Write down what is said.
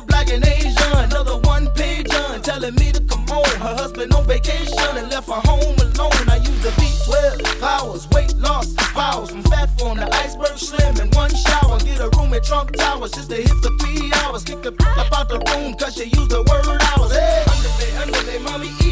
black and Asian. Another one-page telling me to come on. Her husband on vacation and left her home alone. I used the B12 powers, weight loss powers, from fat form to iceberg slim in one shower. Get a room at Trump Towers just to hit the 3 hours. Kick the up out the room cause she used the word hours. Hey, underlay, mommy.